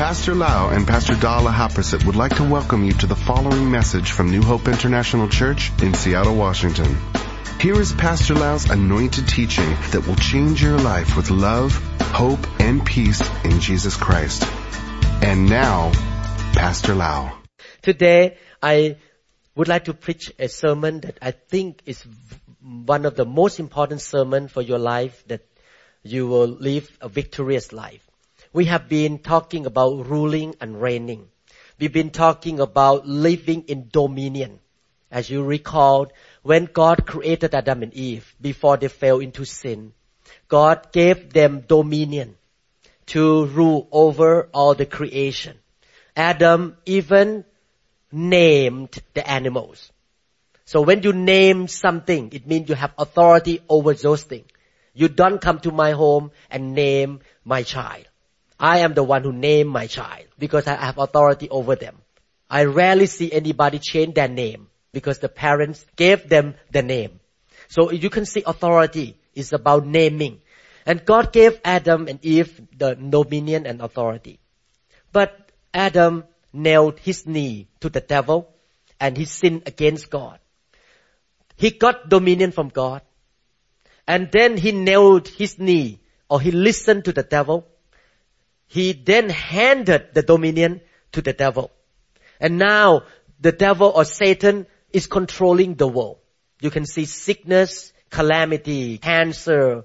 Pastor Lau and Pastor Dala Haprasit would like to welcome you to the following message from New Hope International Church in Seattle, Washington. Here is Pastor Lau's anointed teaching that will change your life with love, hope, and peace in Jesus Christ. And now, Pastor Lau. Today, I would like to preach a sermon that I think is one of the most important sermons for your life, that you will live a victorious life. We have been talking about ruling and reigning. We've been talking about living in dominion. As you recall, when God created Adam and Eve, before they fell into sin, God gave them dominion to rule over all the creation. Adam even named the animals. So when you name something, it means you have authority over those things. You don't come to my home and name my child. I am the one who named my child because I have authority over them. I rarely see anybody change their name because the parents gave them the name. So you can see authority is about naming. And God gave Adam and Eve the dominion and authority. But Adam nailed his knee to the devil and he sinned against God. He got dominion from God. And then he nailed his knee, or he listened to the devil. He then handed the dominion to the devil. And now the devil or Satan is controlling the world. You can see sickness, calamity, cancer,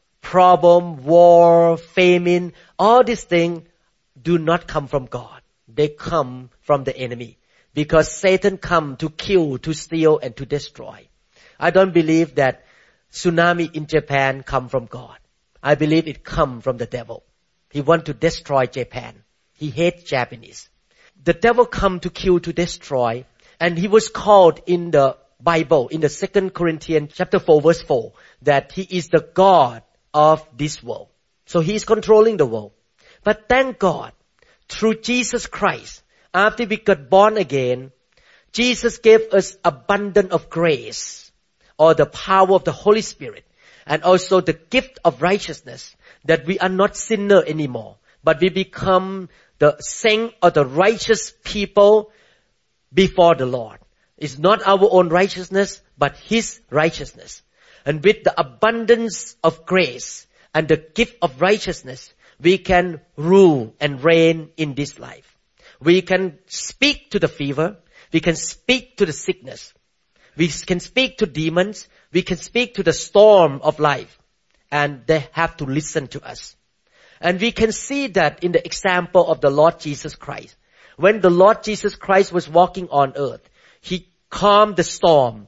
problem, war, famine. All these things do not come from God. They come from the enemy. Because Satan come to kill, to steal, and to destroy. I don't believe that tsunami in Japan come from God. I believe it come from the devil. He want to destroy Japan. He hates Japanese. The devil come to kill, to destroy. And he was called in the Bible, in the 2 Corinthians chapter 4 verse 4, that he is the God of this world. So he is controlling the world. But thank God, through Jesus Christ, after we got born again, Jesus gave us abundance of grace, or the power of the Holy Spirit, and also the gift of righteousness, that we are not sinner anymore, but we become the saint or the righteous people before the Lord. It's not our own righteousness, but His righteousness. And with the abundance of grace and the gift of righteousness, we can rule and reign in this life. We can speak to the fever. We can speak to the sickness. We can speak to demons. We can speak to the storm of life. And they have to listen to us. And we can see that in the example of the Lord Jesus Christ. When the Lord Jesus Christ was walking on earth, He calmed the storm.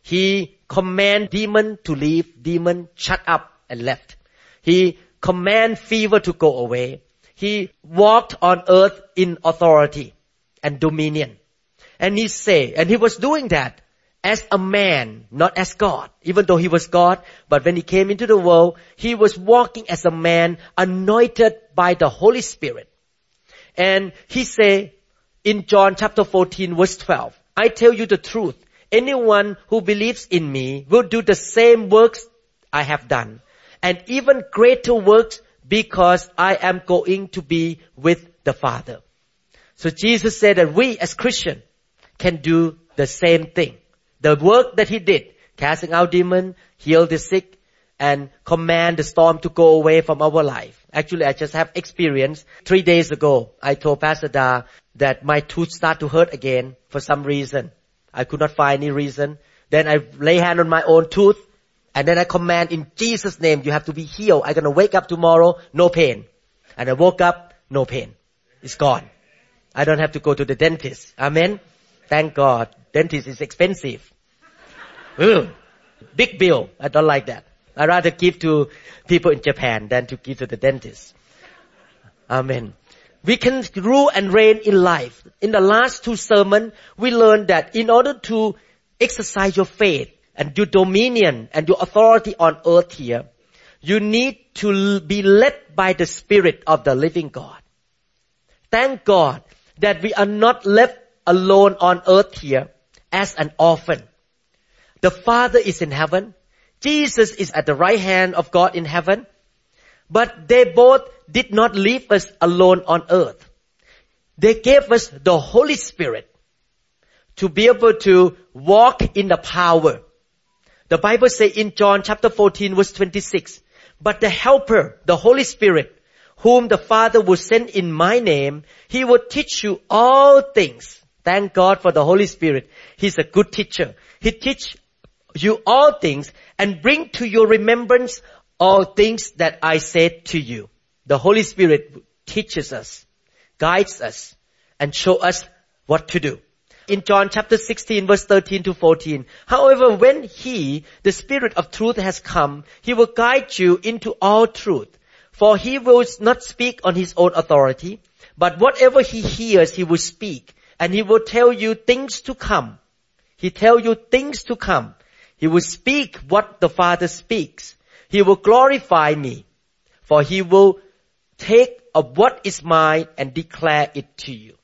He commanded demon to leave, demon shut up and left. He commanded fever to go away. He walked on earth in authority and dominion. And he was doing that as a man, not as God. Even though He was God, but when He came into the world, He was walking as a man anointed by the Holy Spirit. And He said in John chapter 14 verse 12, I tell you the truth, anyone who believes in me will do the same works I have done, and even greater works, because I am going to be with the Father. So Jesus said that we as Christians can do the same thing. The work that He did, casting out demons, heal the sick, and command the storm to go away from our life. Actually, I just have experience. 3 days ago, I told Pastor Da that my tooth start to hurt again for some reason. I could not find any reason. Then I lay hand on my own tooth, and then I command in Jesus' name, you have to be healed. I'm going to wake up tomorrow, no pain. And I woke up, no pain. It's gone. I don't have to go to the dentist. Amen. Thank God. Dentist is expensive. Big bill. I don't like that. I rather give to people in Japan than to give to the dentist. Amen. We can rule and reign in life. In the last 2 sermons, we learned that in order to exercise your faith and your dominion and your authority on earth here, you need to be led by the Spirit of the living God. Thank God that we are not left alone on earth here as an orphan. The Father is in heaven. Jesus is at the right hand of God in heaven. But they both did not leave us alone on earth. they gave us the Holy Spirit to be able to walk in the power. The Bible says in John chapter 14 verse 26, but the Helper, the Holy Spirit, whom the Father will send in my name, He will teach you all things. Thank God for the Holy Spirit. He's a good teacher. He teach you all things and bring to your remembrance all things that I said to you. The Holy Spirit teaches us, guides us, and show us what to do. In John chapter 16 verse 13 to 14, however, when He, the Spirit of truth, has come, He will guide you into all truth. For He will not speak on His own authority, but whatever He hears, He will speak, and He will tell you things to come. He tell you things to come. He will speak what the Father speaks. He will glorify me, for He will take of what is mine and declare it to you.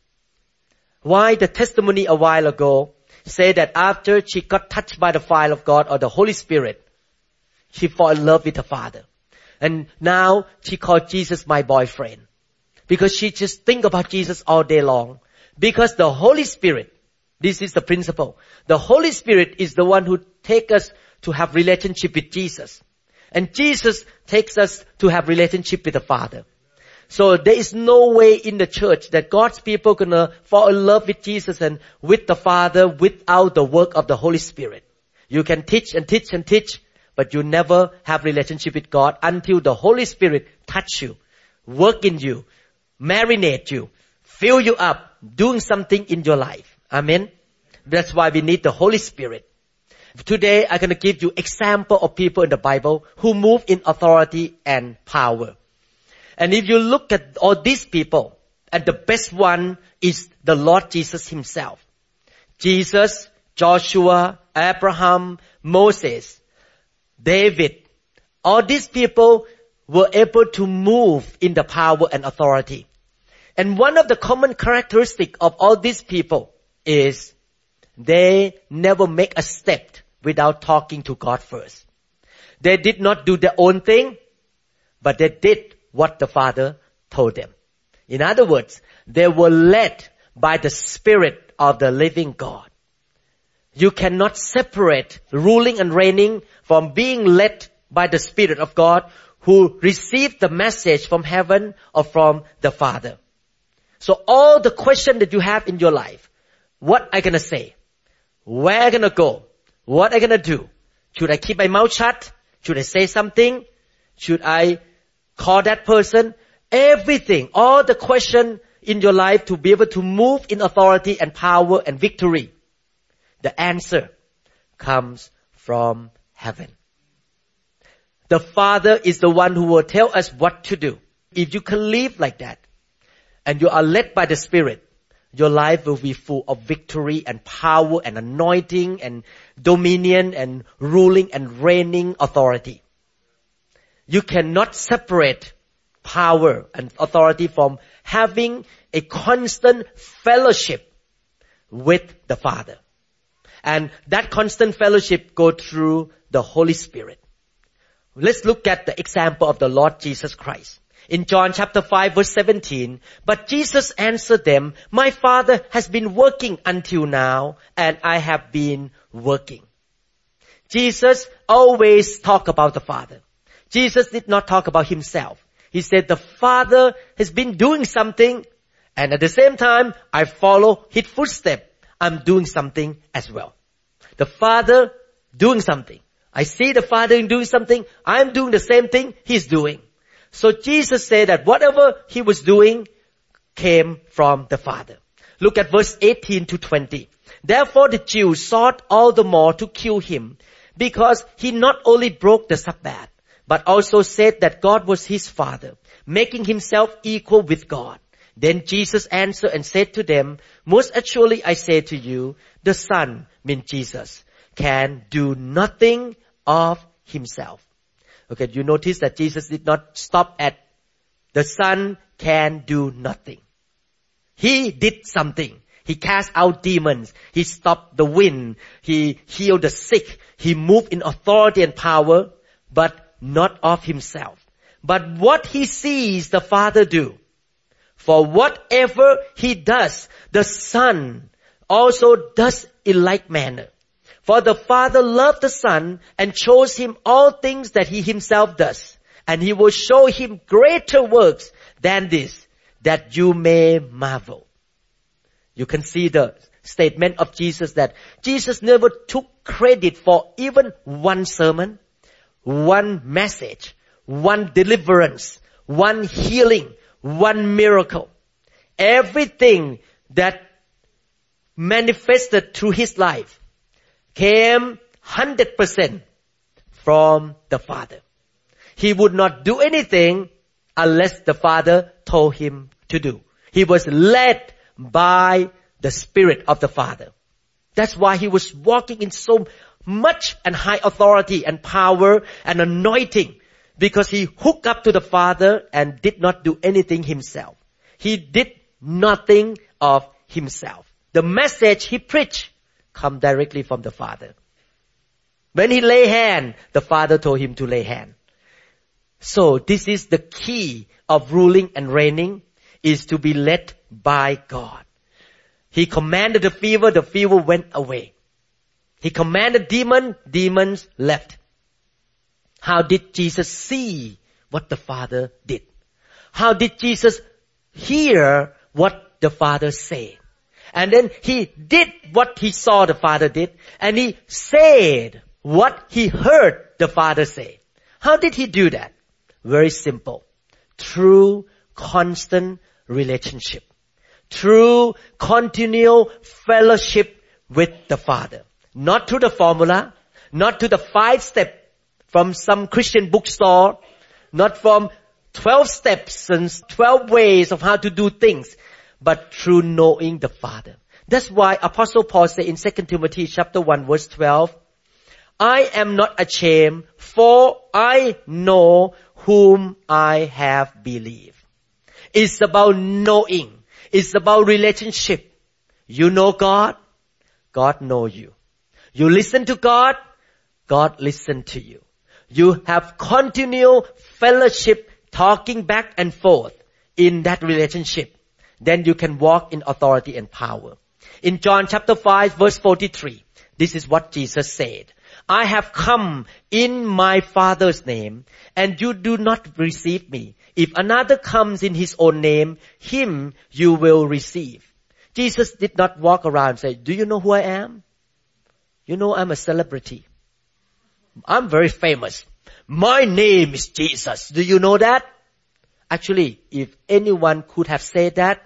Why the testimony a while ago said that after she got touched by the fire of God or the Holy Spirit, she fell in love with her Father. And now she called Jesus my boyfriend. Because she just think about Jesus all day long. Because the Holy Spirit, this is the principle. The Holy Spirit is the one who takes us to have relationship with Jesus. And Jesus takes us to have relationship with the Father. So there is no way in the church that God's people gonna fall in love with Jesus and with the Father without the work of the Holy Spirit. You can teach and teach and teach, but you never have relationship with God until the Holy Spirit touch you, work in you, marinate you, fill you up, doing something in your life. Amen. That's why we need the Holy Spirit. Today I'm gonna give you example of people in the Bible who move in authority and power. And if you look at all these people, and the best one is the Lord Jesus Himself. Jesus, Joshua, Abraham, Moses, David, all these people were able to move in the power and authority. And one of the common characteristics of all these people is they never make a step without talking to God first. They did not do their own thing, but they did what the Father told them. In other words, they were led by the Spirit of the living God. You cannot separate ruling and reigning from being led by the Spirit of God who received the message from heaven or from the Father. So all the questions that you have in your life, what I gonna say? Where I gonna go? What I gonna do? Should I keep my mouth shut? Should I say something? Should I call that person? Everything, all the question in your life to be able to move in authority and power and victory. The answer comes from heaven. The Father is the one who will tell us what to do. If you can live like that, and you are led by the Spirit, your life will be full of victory and power and anointing and dominion and ruling and reigning authority. You cannot separate power and authority from having a constant fellowship with the Father. And that constant fellowship goes through the Holy Spirit. Let's look at the example of the Lord Jesus Christ. In John chapter 5 verse 17, but Jesus answered them, my Father has been working until now, and I have been working. Jesus always talked about the Father. Jesus did not talk about Himself. He said the Father has been doing something, and at the same time, I follow His footsteps. I'm doing something as well. The Father doing something. I see the Father doing something. I'm doing the same thing He's doing. So Jesus said that whatever He was doing came from the Father. Look at verse 18 to 20. Therefore the Jews sought all the more to kill Him, because He not only broke the Sabbath, but also said that God was His Father, making Himself equal with God. Then Jesus answered and said to them, most assuredly I say to you, the Son, means Jesus, can do nothing of Himself. Okay, you notice that Jesus did not stop at the Son can do nothing. He did something. He cast out demons. He stopped the wind. He healed the sick. He moved in authority and power, but not of Himself. But what He sees the Father do, For whatever he does, the Son also does in like manner. For the Father loved the Son and chose him all things that he himself does. And he will show him greater works than this, that you may marvel. You can see the statement of Jesus that Jesus never took credit for even one sermon, one message, one deliverance, one healing, one miracle. Everything that manifested through his life came 100% from the Father. He would not do anything unless the Father told him to do. He was led by the Spirit of the Father. That's why he was walking in so much and high authority and power and anointing, because he hooked up to the Father and did not do anything himself. He did nothing of himself. The message he preached come directly from the Father. When he lay hand, the Father told him to lay hand. So this is the key of ruling and reigning, is to be led by God. He commanded the fever went away. He commanded demons left. How did Jesus see what the Father did? How did Jesus hear what the Father said? And then he did what he saw the Father did, and he said what he heard the Father say. How did he do that? Very simple. Through constant relationship. Through continual fellowship with the Father. Not through the formula, not to the 5 steps from some Christian bookstore, not from 12 steps and 12 ways of how to do things, but through knowing the Father. That's why Apostle Paul said in 2 Timothy chapter 1 verse 12, I am not ashamed, for I know whom I have believed. It's about knowing. It's about relationship. You know God, God knows you. You listen to God, God listens to you. You have continual fellowship, talking back and forth in that relationship. Then you can walk in authority and power. In John chapter 5 verse 43, this is what Jesus said. I have come in my Father's name, and you do not receive me. If another comes in his own name, him you will receive. Jesus did not walk around and say, do you know who I am? You know I'm a celebrity. I'm very famous. My name is Jesus. Do you know that? Actually, if anyone could have said that,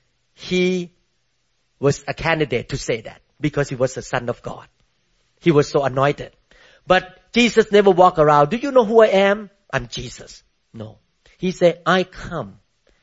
he was a candidate to say that, because he was the Son of God. He was so anointed. But Jesus never walked around. Do you know who I am? I'm Jesus. No. He said, I come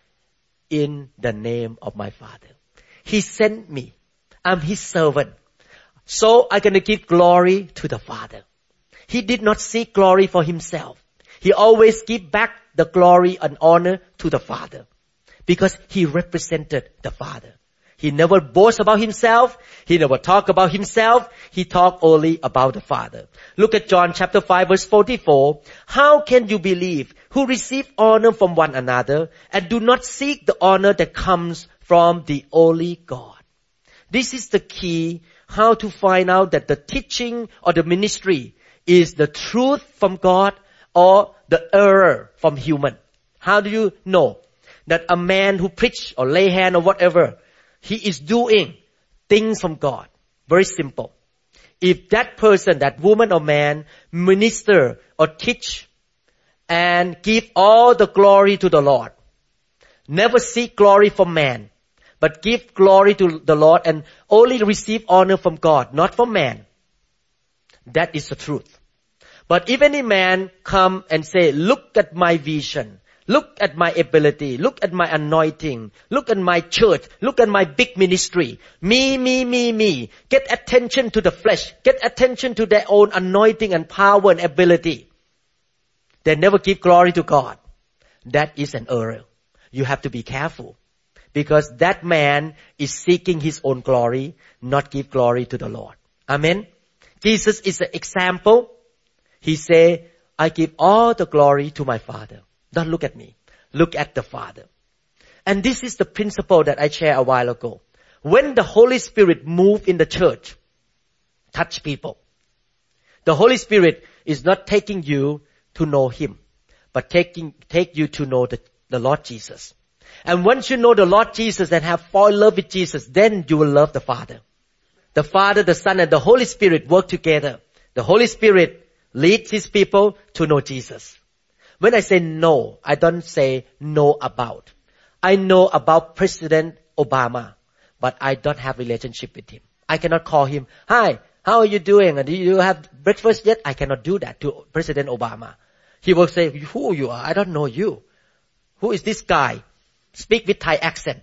in the name of my Father. He sent me. I'm his servant. So I'm going to give glory to the Father. He did not seek glory for himself. He always give back the glory and honor to the Father, because he represented the Father. He never boasts about himself. He never talk about himself. He talk only about the Father. Look at John chapter 5 verse 44. How can you believe who receive honor from one another and do not seek the honor that comes from the only God? This is the key, how to find out that the teaching or the ministry is the truth from God or the error from human. How do you know that a man who preach or lay hand or whatever, he is doing things from God? Very simple. If that person, that woman or man, minister or teach and give all the glory to the Lord, never seek glory from man, but give glory to the Lord and only receive honor from God, not from man, that is the truth. But if any man come and say, look at my vision, look at my ability, look at my anointing, look at my church, look at my big ministry, me, get attention to the flesh, get attention to their own anointing and power and ability, they never give glory to God. That is an error. You have to be careful, because that man is seeking his own glory, not give glory to the Lord. Amen. Jesus is an example. He say, I give all the glory to my Father. Don't look at me. Look at the Father. And this is the principle that I shared a while ago. When the Holy Spirit moves in the church, touch people, the Holy Spirit is not taking you to know Him, but take you to know the Lord Jesus. And once you know the Lord Jesus and have fall in love with Jesus, then you will love the Father. The Father, the Son, and the Holy Spirit work together. The Holy Spirit leads His people to know Jesus. When I say know, I don't say know about. I know about President Obama, but I don't have relationship with him. I cannot call him, "Hi, how are you doing? Do you have breakfast yet?" I cannot do that to President Obama. He will say, "Who you are? I don't know you. Who is this guy? Speak with Thai accent."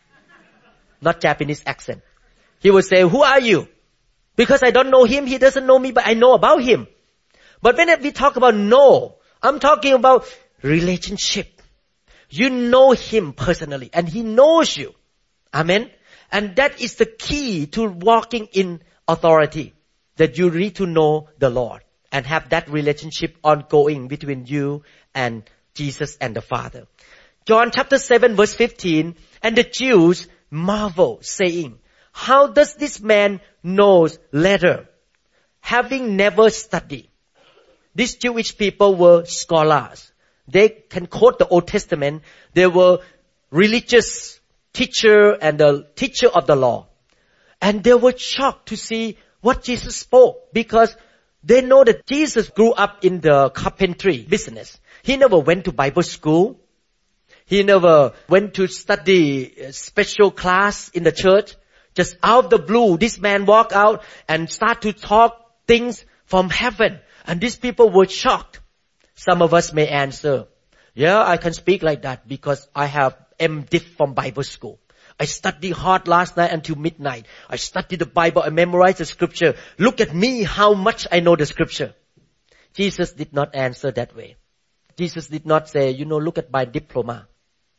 Not Japanese accent. He will say, "Who are you?" Because I don't know him, he doesn't know me, but I know about him. But when we talk about know, I'm talking about relationship. You know him personally and he knows you. Amen. And that is the key to walking in authority. That you need to know the Lord and have that relationship ongoing between you and Jesus and the Father. John chapter 7 verse 15, and the Jews marvel, saying, "How does this man know letter, having never studied?" These Jewish people were scholars. They can quote the Old Testament. They were religious teacher and the teacher of the law. And they were shocked to see what Jesus spoke, because they know that Jesus grew up in the carpentry business. He never went to Bible school. He never went to study a special class in the church. Just out of the blue, this man walked out and started to talk things from heaven. And these people were shocked. Some of us may answer, "Yeah, I can speak like that because I have MDiv from Bible school. I studied hard last night until midnight. I studied the Bible. I memorized the scripture. Look at me, how much I know the scripture." Jesus did not answer that way. Jesus did not say, "Look at my diploma."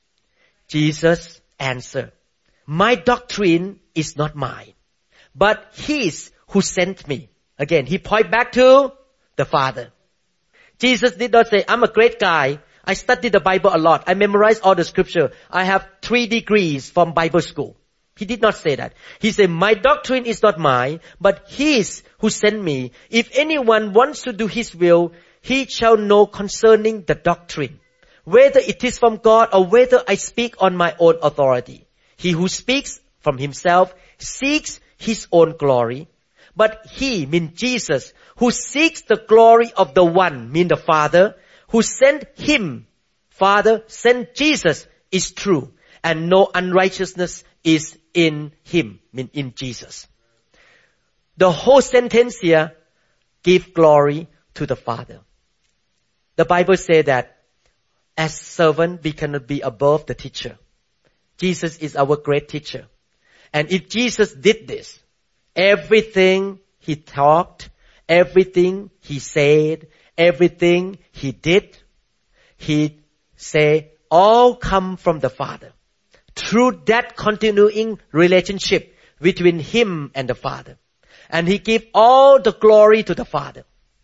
Jesus answered, "My doctrine is not mine, but His who sent me." Again, He pointed back to the Father. Jesus did not say, "I'm a great guy. I studied the Bible a lot. I memorized all the scripture. I have 3 degrees from Bible school." He did not say that. He said, "My doctrine is not mine, but His who sent me. If anyone wants to do His will, he shall know concerning the doctrine, whether it is from God or whether I speak on my own authority. He who speaks from himself seeks his own glory. But He," mean Jesus, "who seeks the glory of the one," mean the Father, "who sent Him," Father sent Jesus, "is true, and no unrighteousness is in Him," mean in Jesus. The whole sentence here give glory to the Father. The Bible says that as servant we cannot be above the teacher. Jesus is our great teacher. And if Jesus did this, everything He talked, everything He said, everything He did, He say all come from the Father. Through that continuing relationship between Him and the Father. And He give all the glory to the Father.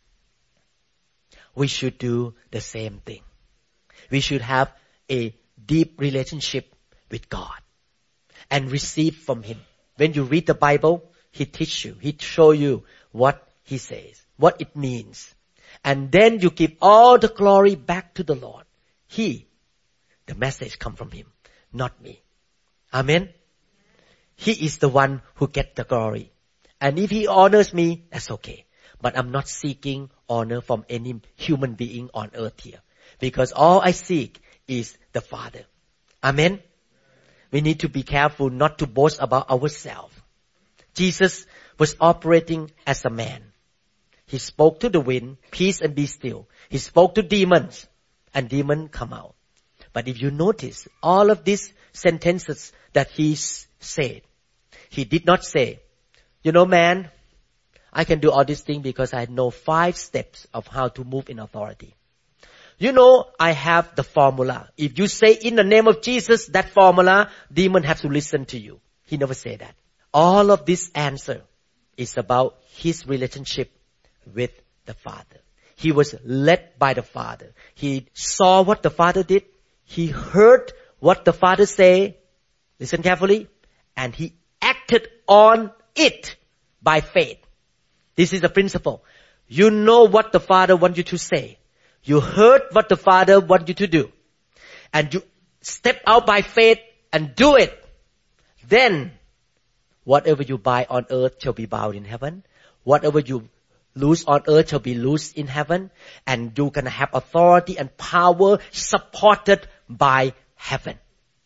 We should do the same thing. We should have a deep relationship with God and receive from Him. When you read the Bible, He teach you. He show you what He says, what it means. And then you give all the glory back to the Lord. The message come from Him, not me. Amen. He is the one who get the glory. And if He honors me, that's okay. But I'm not seeking honor from any human being on earth here. Because all I seek is the Father. Amen. We need to be careful not to boast about ourselves. Jesus was operating as a man. He spoke to the wind, "Peace and be still." He spoke to demons, and demons come out. But if you notice, all of these sentences that He said, He did not say, "Man, I can do all these things because I know 5 steps of how to move in authority. I have the formula. If you say in the name of Jesus, that formula, demons have to listen to you." He never said that. All of this answer is about His relationship with the Father. He was led by the Father. He saw what the Father did. He heard what the Father say, listen carefully, and he acted on it by faith. This is the principle. You know what the Father wants you to say. You heard what the Father wants you to do. And you step out by faith and do it. Then, whatever you bind on earth shall be bound in heaven. Whatever you loose on earth shall be loosed in heaven. And you're going to have authority and power supported by heaven.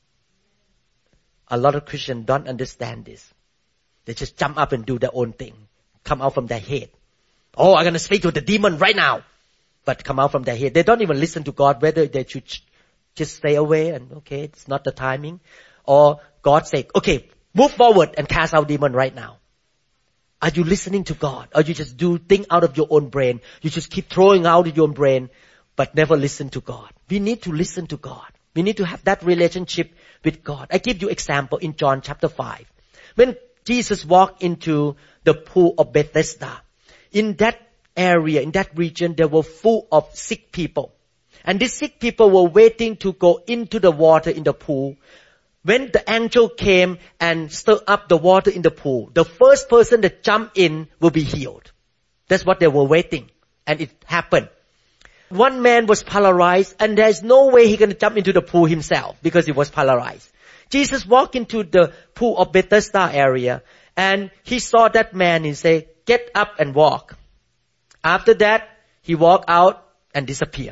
A lot of Christians don't understand this. They just jump up and do their own thing. Come out from their head. Oh, I'm going to speak to the demon right now. But come out from their head. They don't even listen to God whether they should just stay away and okay, it's not the timing. Or God say, okay, move forward and cast out demon right now. Are you listening to God? Or you just do things out of your own brain? You just keep throwing out your own brain, but never listen to God. We need to listen to God. We need to have that relationship with God. I give you example in John chapter 5. When Jesus walked into the pool of Bethesda, in that area, in that region, they were full of sick people. And these sick people were waiting to go into the water in the pool. When the angel came and stirred up the water in the pool, the first person that jumped in will be healed. That's what they were waiting. And it happened. One man was paralyzed and there's no way he can jump into the pool himself because he was paralyzed. Jesus walked into the pool of Bethesda area and he saw that man. He said, get up and walk. After that, he walked out and disappeared.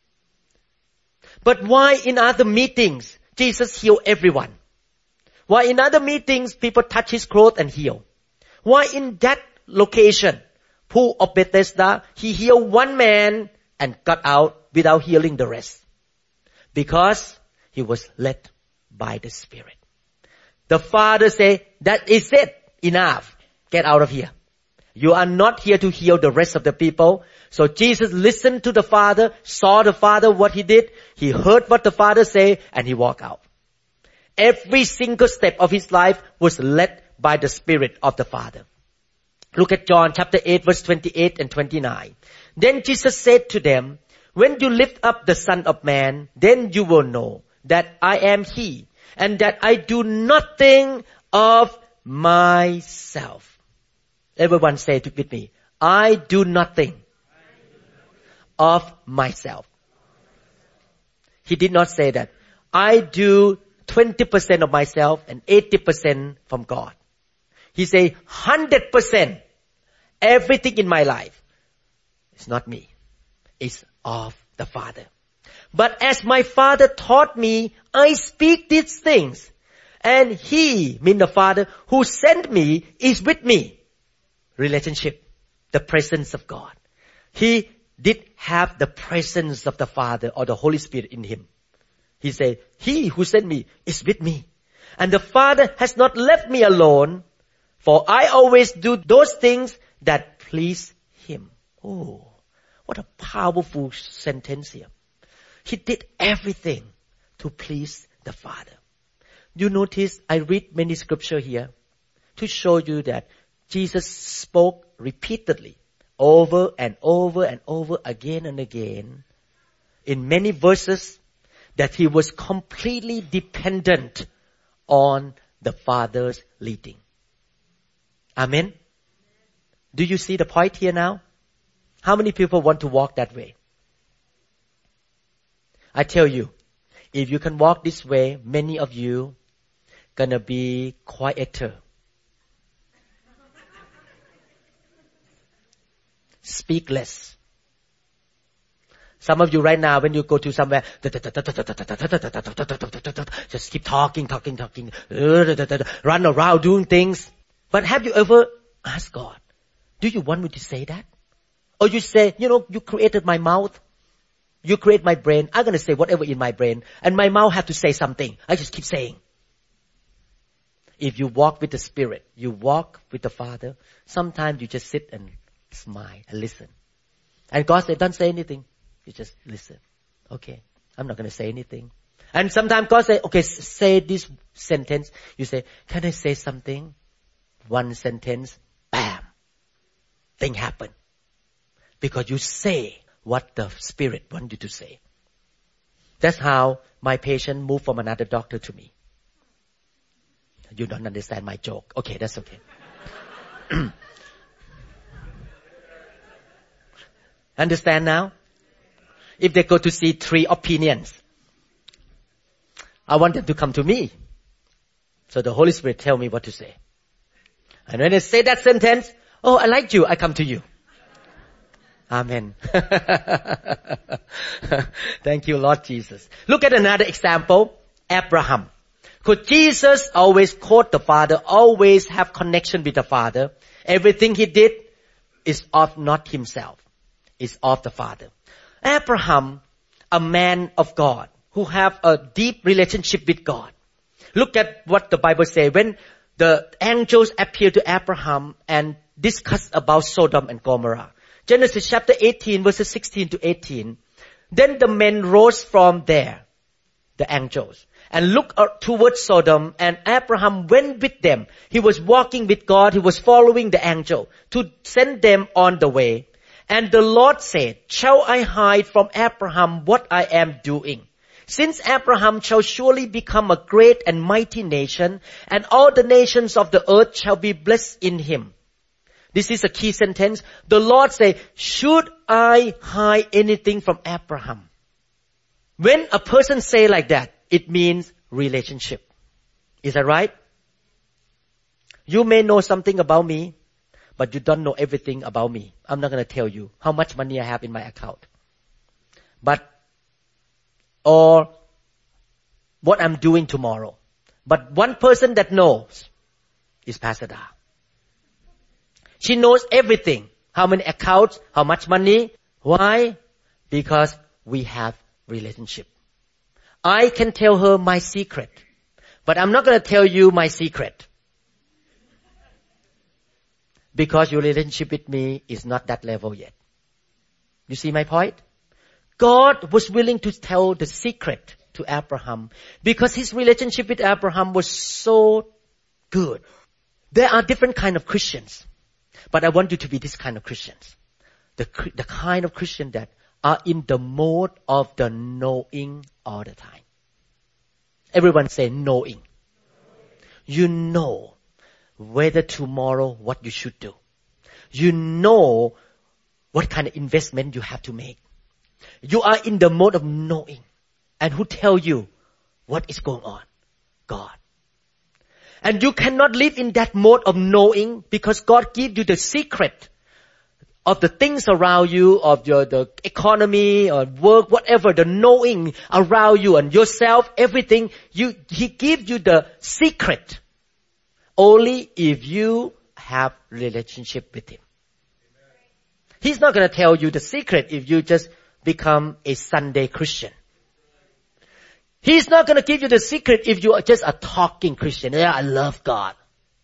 But why in other meetings, Jesus healed everyone? Why in other meetings, people touch his clothes and heal? Why in that location, pool of Bethesda, he healed one man and got out without healing the rest? Because he was led by the Spirit. The Father said, that is it, enough, get out of here. You are not here to heal the rest of the people. So Jesus listened to the Father, saw the Father, what he did. He heard what the Father said, and he walked out. Every single step of his life was led by the Spirit of the Father. Look at John chapter 8 verse 28 and 29. Then Jesus said to them, when you lift up the Son of Man, then you will know that I am He, and that I do nothing of myself. Everyone say it with me. I do nothing of myself. He did not say that. I do 20% of myself and 80% from God. He said 100%. Everything in my life is not me. It's of the Father. But as my Father taught me, I speak these things. And He, mean the Father, who sent me, is with me. Relationship, the presence of God. He did have the presence of the Father or the Holy Spirit in him. He said, He who sent me is with me. And the Father has not left me alone, for I always do those things that please Him. Oh, what a powerful sentence here. He did everything to please the Father. You notice I read many scripture here to show you that Jesus spoke repeatedly over and over and over again and again in many verses that He was completely dependent on the Father's leading. Amen. Do you see the point here now? How many people want to walk that way? I tell you, if you can walk this way, many of you gonna be quieter. Speak less. Some of you right now, when you go to somewhere, just keep talking, run around doing things. But have you ever asked God, do you want me to say that? Or you say, you created my mouth. You create my brain. I'm going to say whatever in my brain. And my mouth have to say something. I just keep saying. If you walk with the Spirit, you walk with the Father, sometimes you just sit and smile and listen. And God said, don't say anything. You just listen. Okay, I'm not going to say anything. And sometimes God said, okay, say this sentence. You say, can I say something? One sentence, bam. Thing happen. Because you say what the Spirit wants you to say. That's how my patient moved from another doctor to me. You don't understand my joke. Okay, that's okay. Understand now? If they go to see 3 opinions, I want them to come to me. So the Holy Spirit tell me what to say. And when they say that sentence, oh, I like you, I come to you. Amen. Thank you, Lord Jesus. Look at another example, Abraham. Could Jesus always quote the Father, always have connection with the Father? Everything he did is of not himself, is of the Father. Abraham, a man of God, who have a deep relationship with God. Look at what the Bible says. When the angels appeared to Abraham and discussed about Sodom and Gomorrah. Genesis chapter 18, verses 16 to 18. Then the men rose from there, the angels, and looked towards Sodom, and Abraham went with them. He was walking with God. He was following the angel to send them on the way. And the Lord said, shall I hide from Abraham what I am doing? Since Abraham shall surely become a great and mighty nation, and all the nations of the earth shall be blessed in him. This is a key sentence. The Lord said, should I hide anything from Abraham? When a person say like that, it means relationship. Is that right? You may know something about me, but you don't know everything about me. I'm not going to tell you how much money I have in my account. Or what I'm doing tomorrow. But one person that knows is Pastor Da. She knows everything. How many accounts, how much money. Why? Because we have relationship. I can tell her my secret, but I'm not going to tell you my secret. Because your relationship with me is not that level yet. You see my point? God was willing to tell the secret to Abraham because his relationship with Abraham was so good. There are different kind of Christians, but I want you to be this kind of Christians. The kind of Christian that are in the mode of the knowing all the time. Everyone say knowing. You know whether tomorrow what you should do. You know what kind of investment you have to make. You are in the mode of knowing. And who tell you what is going on? God. And you cannot live in that mode of knowing because God gives you the secret of the things around you, of the economy or work, whatever, the knowing around you and yourself, everything. He gives you the secret only if you have relationship with Him. He's not going to tell you the secret if you just become a Sunday Christian. He's not going to give you the secret if you are just a talking Christian. Yeah, I love God.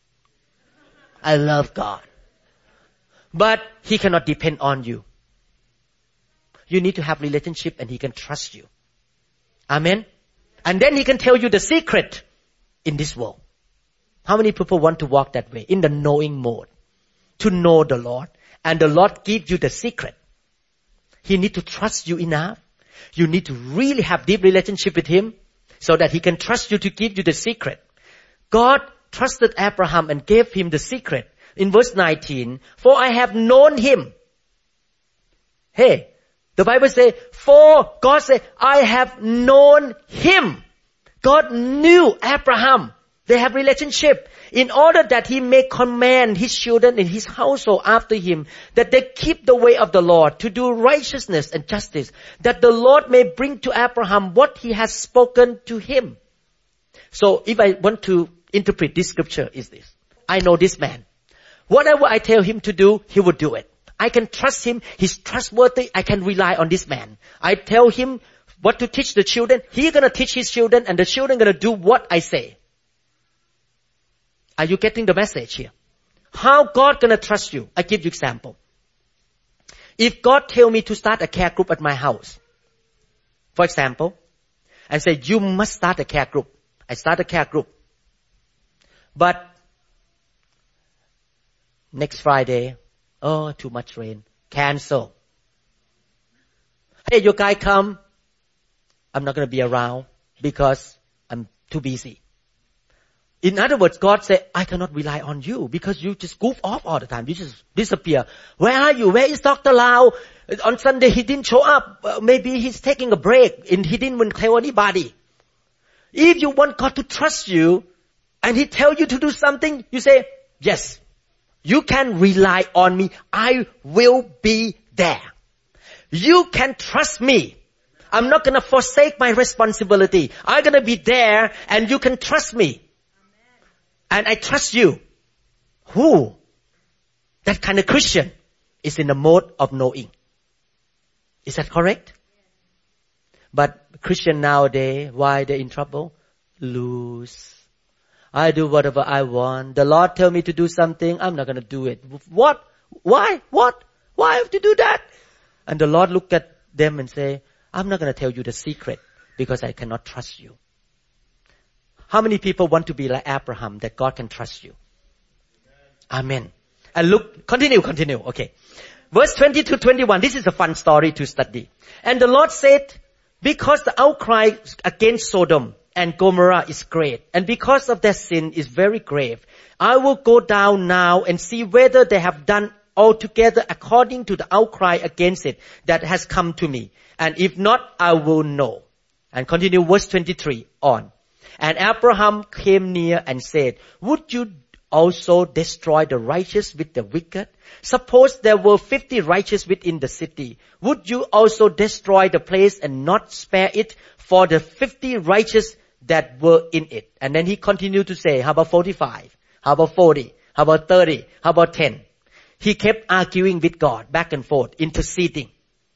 I love God. But He cannot depend on you. You need to have relationship and He can trust you. Amen? And then He can tell you the secret in this world. How many people want to walk that way? In the knowing mode. To know the Lord. And the Lord gives you the secret. He needs to trust you enough. You need to really have deep relationship with Him so that He can trust you to give you the secret. God trusted Abraham and gave him the secret. In verse 19, for I have known him. Hey, the Bible says, for God said, I have known him. God knew Abraham. They have relationship. In order that He may command His children in His household after him, that they keep the way of the Lord to do righteousness and justice, that the Lord may bring to Abraham what He has spoken to him. So if I want to interpret this scripture is this. I know this man. Whatever I tell him to do, he will do it. I can trust him. He's trustworthy. I can rely on this man. I tell him what to teach the children. He's going to teach his children and the children going to do what I say. Are you getting the message here? How God going to trust you? I give you example. If God tell me to start a care group at my house, for example, and say, you must start a care group. I start a care group. But next Friday, oh, too much rain. Cancel. Hey, you guys come I'm not going to be around because I'm too busy. In other words, God said, I cannot rely on you because you just goof off all the time. You just disappear. Where are you? Where is Dr. Lau? On Sunday, he didn't show up. Maybe he's taking a break and he didn't even tell anybody. If you want God to trust you and He tell you to do something, you say, yes, you can rely on me. I will be there. You can trust me. I'm not going to forsake my responsibility. I'm going to be there and you can trust me. And I trust you. Who? That kind of Christian is in the mode of knowing. Is that correct? But Christian nowadays, why they're in trouble? Loose. I do whatever I want. The Lord tell me to do something, I'm not going to do it. What? Why? What? Why have to do that? And the Lord look at them and say, I'm not going to tell you the secret because I cannot trust you. How many people want to be like Abraham that God can trust you? Amen. And look, continue. Okay. Verse 20 to 21. This is a fun story to study. And the Lord said, because the outcry against Sodom and Gomorrah is great, and because of their sin is very grave, I will go down now and see whether they have done altogether according to the outcry against it that has come to me. And if not, I will know. And continue verse 23 on. And Abraham came near and said, would you also destroy the righteous with the wicked? Suppose there were 50 righteous within the city. Would you also destroy the place and not spare it for the 50 righteous that were in it? And then he continued to say, how about 45? How about 40? How about 30? How about 10? He kept arguing with God back and forth, interceding.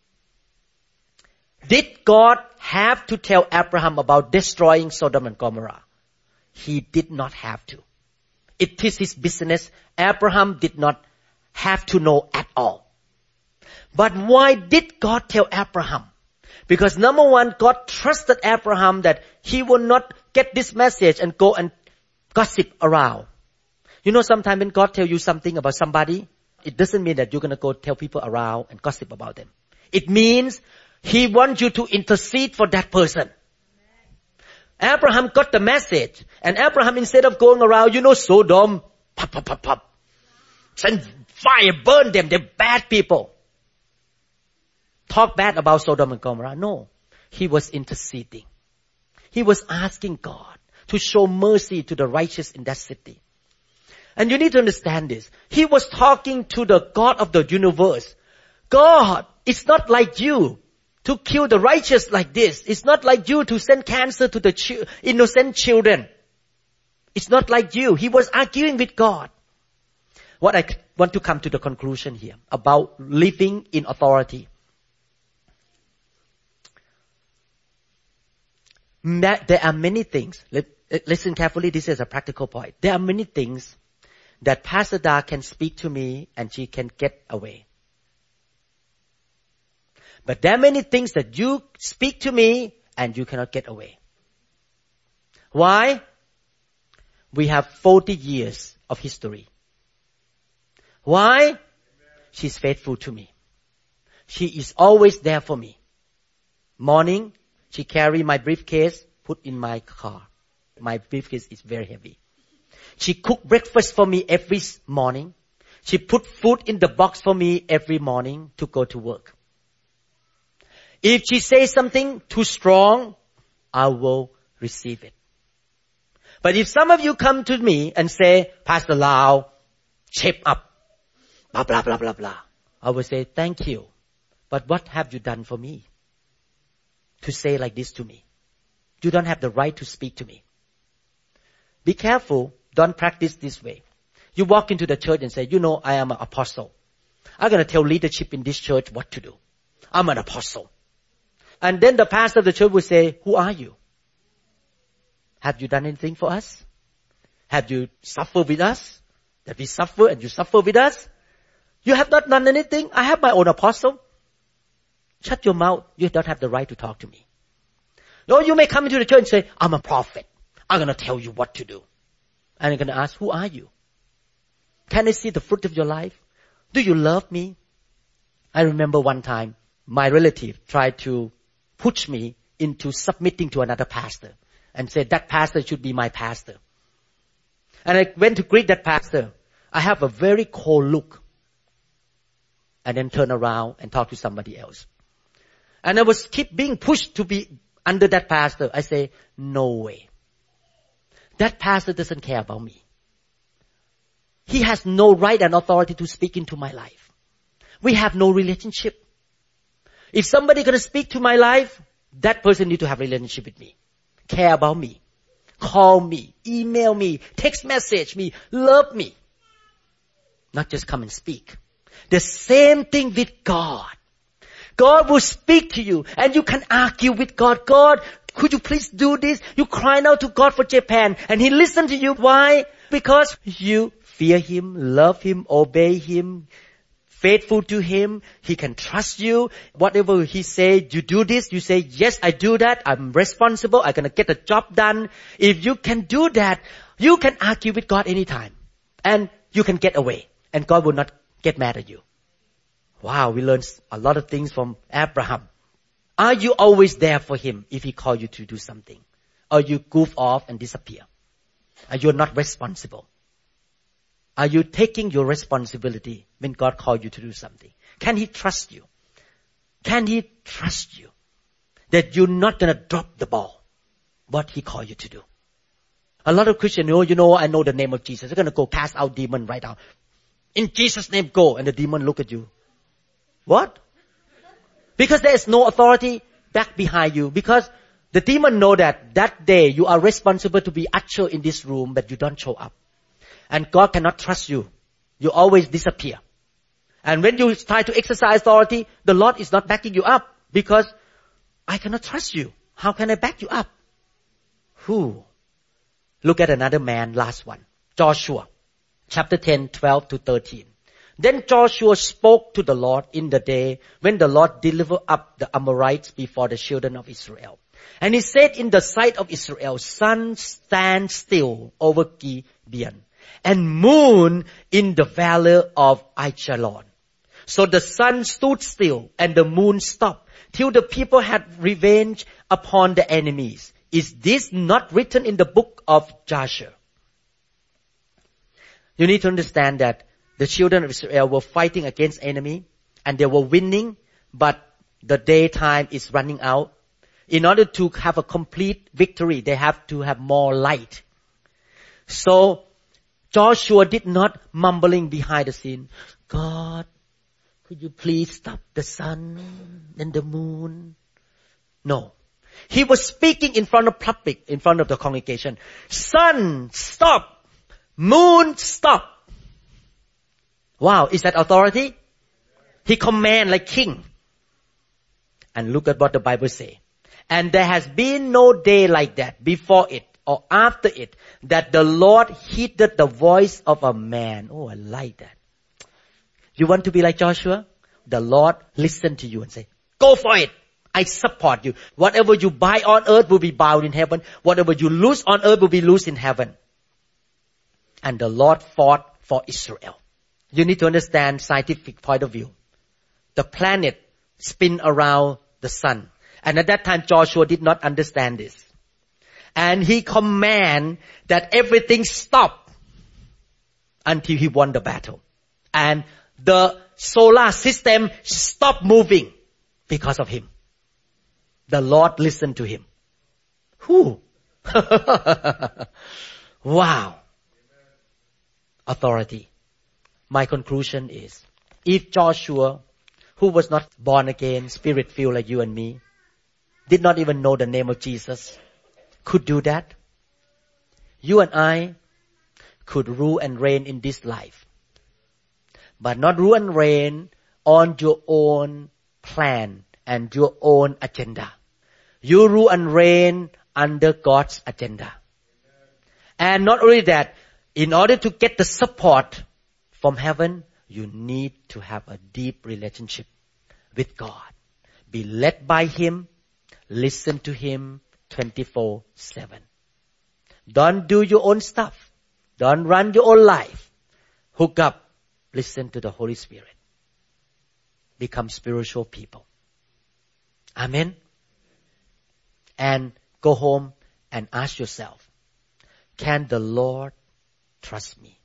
Did God have to tell Abraham about destroying Sodom and Gomorrah? He did not have to. It is his business. Abraham did not have to know at all. But why did God tell Abraham? Because number one, God trusted Abraham that he will not get this message and go and gossip around. You know, sometimes when God tells you something about somebody, it doesn't mean that you're going to go tell people around and gossip about them. It means He wants you to intercede for that person. Abraham got the message. And Abraham, instead of going around, Sodom, pop. Send fire, burn them, they're bad people. Talk bad about Sodom and Gomorrah. No. He was interceding. He was asking God to show mercy to the righteous in that city. And you need to understand this. He was talking to the God of the universe. God, it's not like you to kill the righteous like this. It's not like you to send cancer to the innocent children. It's not like you. He was arguing with God. What I want to come to the conclusion here about living in authority. There are many things. Listen carefully. This is a practical point. There are many things that Pastor Da can speak to me and she can get away. But there are many things that you speak to me and you cannot get away. Why? We have 40 years of history. Why? She's faithful to me. She is always there for me. Morning, she carry my briefcase, put in my car. My briefcase is very heavy. She cook breakfast for me every morning. She put food in the box for me every morning to go to work. If she says something too strong, I will receive it. But if some of you come to me and say, Pastor Lau, shape up, blah, blah, blah, blah, blah, I will say, thank you. But what have you done for me to say like this to me? You don't have the right to speak to me. Be careful. Don't practice this way. You walk into the church and say, I am an apostle. I'm going to tell leadership in this church what to do. I'm an apostle. And then the pastor of the church will say, who are you? Have you done anything for us? Have you suffered with us? That we suffer and you suffer with us? You have not done anything. I have my own apostle. Shut your mouth. You don't have the right to talk to me. Or you may come into the church and say, I'm a prophet. I'm going to tell you what to do. And I'm going to ask, who are you? Can I see the fruit of your life? Do you love me? I remember one time, my relative tried to push me into submitting to another pastor and said, that pastor should be my pastor. And I went to greet that pastor. I have a very cold look. And then turn around and talk to somebody else. And I was keep being pushed to be under that pastor. I say, no way. That pastor doesn't care about me. He has no right and authority to speak into my life. We have no relationship. If somebody gonna speak to my life, that person need to have a relationship with me. Care about me. Call me. Email me. Text message me. Love me. Not just come and speak. The same thing with God. God will speak to you and you can argue with God. God, could you please do this? You cry out to God for Japan and He listens to you. Why? Because you fear Him, love Him, obey Him, faithful to Him. He can trust you. Whatever He say, you do this. You say, yes, I do that. I'm responsible. I'm going to get the job done. If you can do that, you can argue with God anytime. And you can get away. And God will not get mad at you. Wow, we learned a lot of things from Abraham. Are you always there for him if he calls you to do something? Or you goof off and disappear? Are you not responsible? Are you taking your responsibility when God calls you to do something? Can He trust you? Can He trust you that you're not going to drop the ball, what He called you to do? A lot of Christians, I know the name of Jesus. They're going to go cast out demon right now. In Jesus' name, go. And the demon look at you. What? Because there is no authority back behind you. Because the demon know that day you are responsible to be usher in this room, but you don't show up. And God cannot trust you. You always disappear. And when you try to exercise authority, the Lord is not backing you up. Because I cannot trust you. How can I back you up? Who? Look at another man, last one. Joshua. Chapter 10, 12 to 13. Then Joshua spoke to the Lord in the day when the Lord delivered up the Amorites before the children of Israel. And he said in the sight of Israel, sun stand still over Gibeon, and moon in the valley of Ajalon. So the sun stood still and the moon stopped till the people had revenge upon the enemies. Is this not written in the book of Joshua? You need to understand that the children of Israel were fighting against enemy and they were winning, but the daytime is running out. In order to have a complete victory, they have to have more light. So Joshua did not mumbling behind the scene. God, could you please stop the sun and the moon? No. He was speaking in front of public, in front of the congregation. Sun, stop. Moon, stop. Wow, is that authority? He command like king. And look at what the Bible say. And there has been no day like that before it or after it that the Lord heeded the voice of a man. Oh, I like that. You want to be like Joshua? The Lord listen to you and say, go for it. I support you. Whatever you buy on earth will be bound in heaven. Whatever you lose on earth will be loose in heaven. And the Lord fought for Israel. You need to understand scientific point of view. The planet spin around the sun. And at that time, Joshua did not understand this. And he commanded that everything stop until he won the battle. And the solar system stopped moving because of him. The Lord listened to him. Who? Wow. Authority. My conclusion is, if Joshua, who was not born again, spirit-filled like you and me, did not even know the name of Jesus, could do that, you and I could rule and reign in this life. But not rule and reign on your own plan and your own agenda. You rule and reign under God's agenda. And not only that, in order to get the support from heaven, you need to have a deep relationship with God. Be led by Him. Listen to Him 24/7. Don't do your own stuff. Don't run your own life. Hook up. Listen to the Holy Spirit. Become spiritual people. Amen. and go home and ask yourself, can the Lord trust me?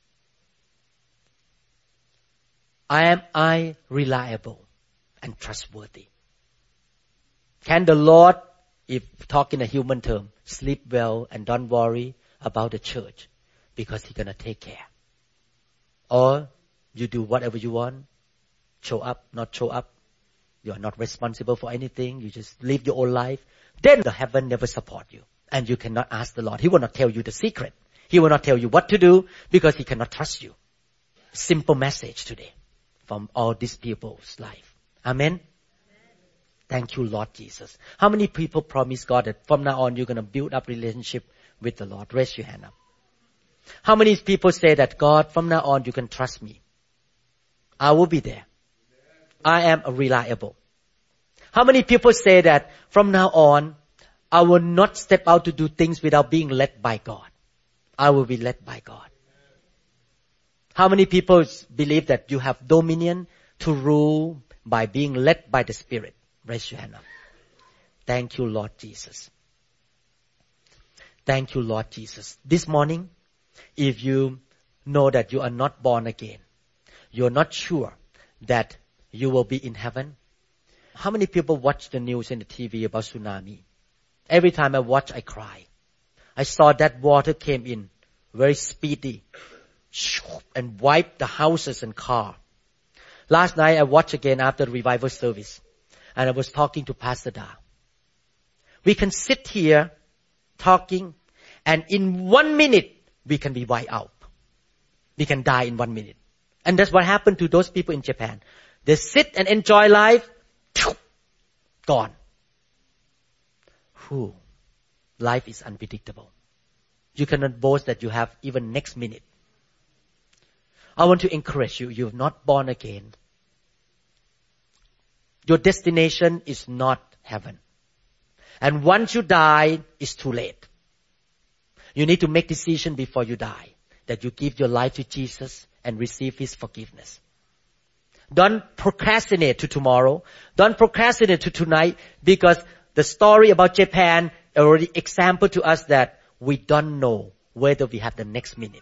Am I reliable and trustworthy? Can the Lord, if talk in a human term, sleep well and don't worry about the church because He's going to take care? Or you do whatever you want, show up, not show up. You are not responsible for anything. You just live your own life. Then the heaven never support you. And you cannot ask the Lord. He will not tell you the secret. He will not tell you what to do because He cannot trust you. Simple message today from all these people's life. Amen? Thank you, Lord Jesus. How many people promise God that from now on you're going to build up relationship with the Lord? Raise your hand up. How many people say that, God, from now on you can trust me? I will be there. I am reliable. How many people say that from now on I will not step out to do things without being led by God? I will be led by God. How many people believe that you have dominion to rule by being led by the Spirit? Raise your hand up. Thank you, Lord Jesus. Thank you, Lord Jesus. This morning, if you know that you are not born again, you're not sure that you will be in heaven. How many people watch the news and the TV about tsunami? Every time I watch, I cry. I saw that water came in very speedy and wiped the houses and car. Last night I watched again after the revival service, and I was talking to Pastor Da. We can sit here talking, and in 1 minute we can be wiped out. We can die in 1 minute. And that's what happened to those people in Japan. They sit and enjoy life, gone. Life is unpredictable. You cannot boast that you have even next minute. I want to encourage you, you're not born again. Your destination is not heaven. And once you die, it's too late. You need to make decision before you die that you give your life to Jesus and receive His forgiveness. Don't procrastinate to tomorrow. Don't procrastinate to tonight, because the story about Japan already example to us that we don't know whether we have the next minute.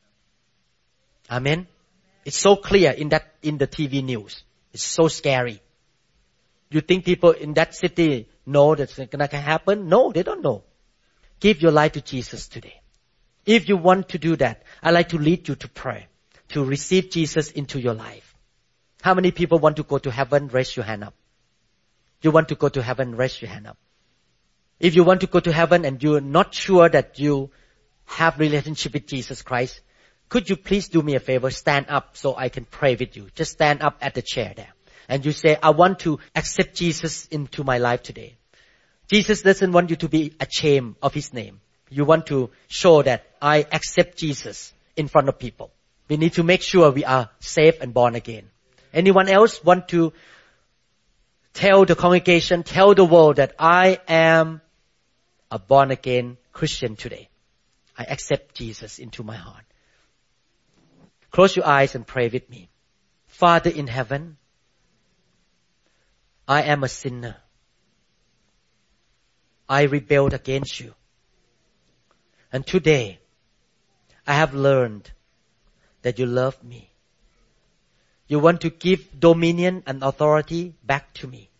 Amen. It's so clear in the TV news. It's so scary. You think people in that city know that's going to happen? No, they don't know. Give your life to Jesus today. If you want to do that, I'd like to lead you to pray, to receive Jesus into your life. How many people want to go to heaven? Raise your hand up. You want to go to heaven? Raise your hand up. If you want to go to heaven and you're not sure that you have relationship with Jesus Christ, could you please do me a favor? Stand up so I can pray with you. Just stand up at the chair there. And you say, I want to accept Jesus into my life today. Jesus doesn't want you to be ashamed of His name. You want to show that I accept Jesus in front of people. We need to make sure we are saved and born again. Anyone else want to tell the congregation, tell the world that I am a born again Christian today? I accept Jesus into my heart. Close your eyes and pray with me. Father in heaven, I am a sinner. I rebelled against you. And today, I have learned that you love me. You want to give dominion and authority back to me.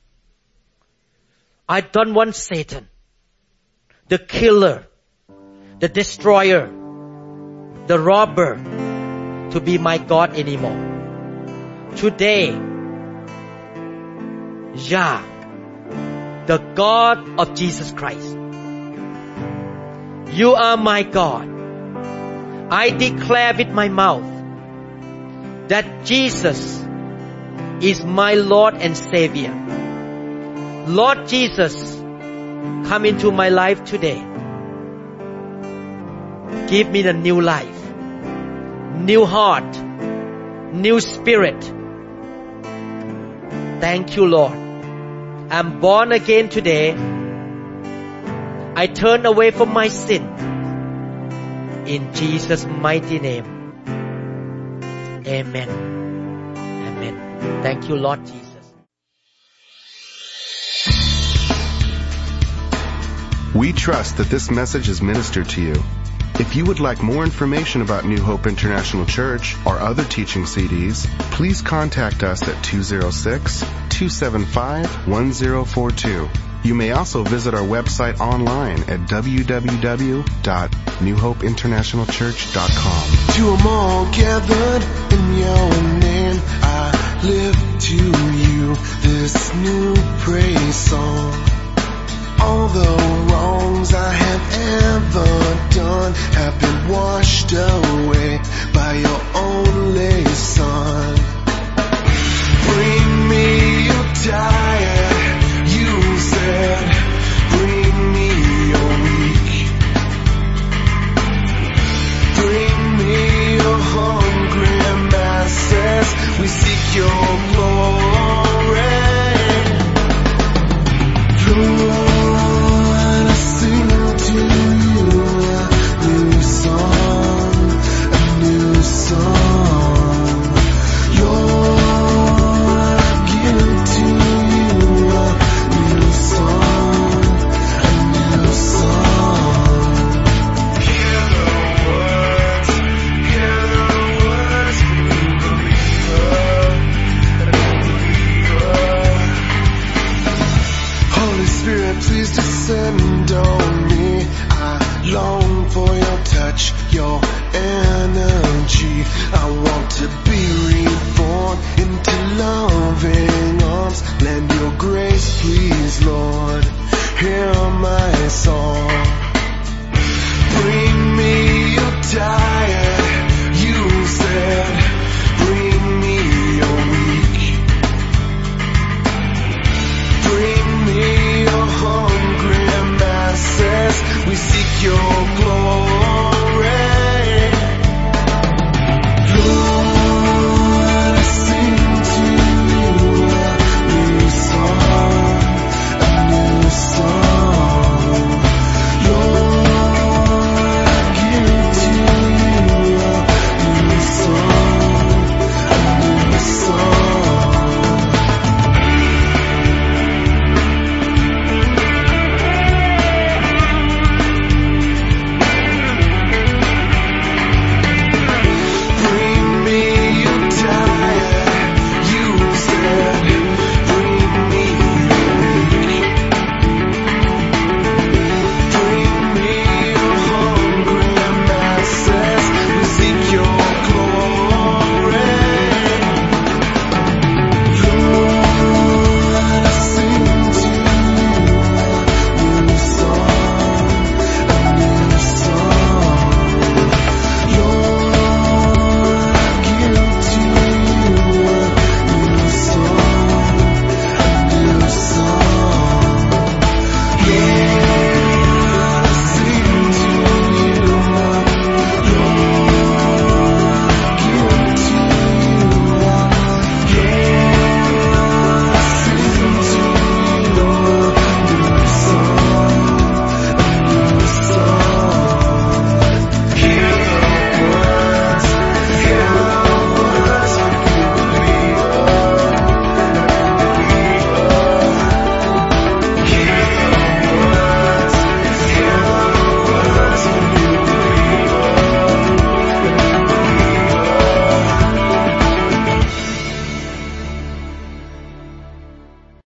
I don't want Satan, the killer, the destroyer, the robber, to be my God anymore. Today, Yah, the God of Jesus Christ, you are my God. I declare with my mouth that Jesus is my Lord and Savior. Lord Jesus, come into my life today. Give me the new life, new heart, new spirit. Thank you, Lord. I'm born again today. I turn away from my sin. In Jesus' mighty name. Amen. Amen. Thank you, Lord Jesus. We trust that this message has ministered to you. If you would like more information about New Hope International Church or other teaching CDs, please contact us at 206-275-1042. You may also visit our website online at www.newhopeinternationalchurch.com. To them all gathered in your name, I lift to you this new praise song. All the wrongs I have ever done have been washed away by your only Son. Bring me your tired, you said, bring me your weak. Bring me your hungry masses, we seek your glory. Lord, please descend on me. I long for your touch, your energy. I want to be reborn into loving arms. Lend your grace, please, Lord. Hear my song. Bring me your tired, you said. Bring me your weak. Bring me your hungry masses, we seek your glory.